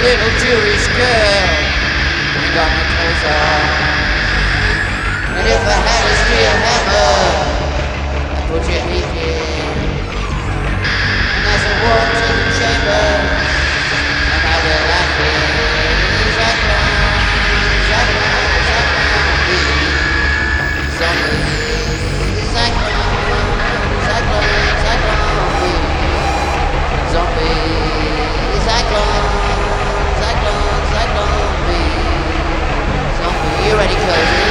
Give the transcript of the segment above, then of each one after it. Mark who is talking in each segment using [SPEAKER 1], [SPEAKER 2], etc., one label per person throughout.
[SPEAKER 1] little Jewish girl and got my clothes on. And if I had a steel hammer, I'd put you naked. And as I walked in the chamber, and now they're laughing, Zyklon, Zyklon, Zyklon, zombie, Zyklon, Zyklon, Zyklon, zombie, Zyklon, Zyklon, Zyklon, zombie. You ready, Cozy?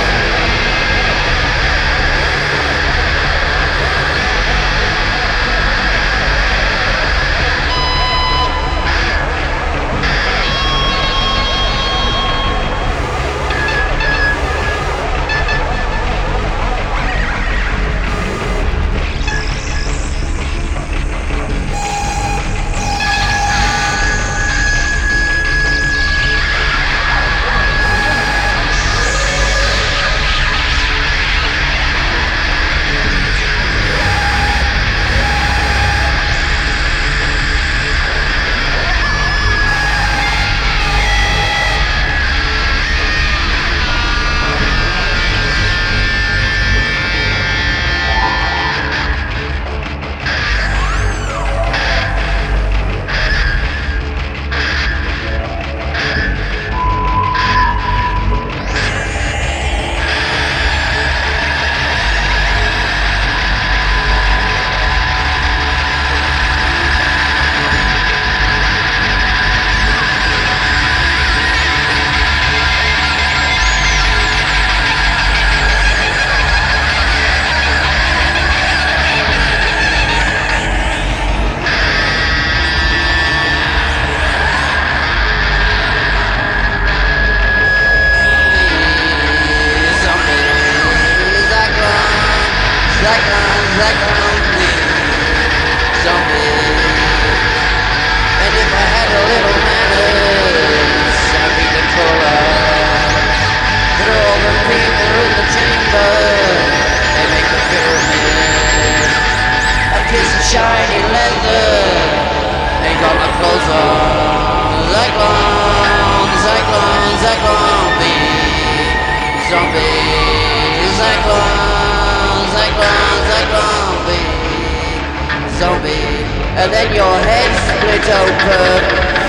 [SPEAKER 1] Zyklon, Zyklon, zombie. And if I had a little manners, I'd be the caller. But all the people in the chamber, they make a pyramid. A piece of shiny leather, ain't got my clothes on. Zyklon, Zyklon, Zyklon, zombie, Zyklon. Zyklon, Zyklon, zombie, and then your head split open.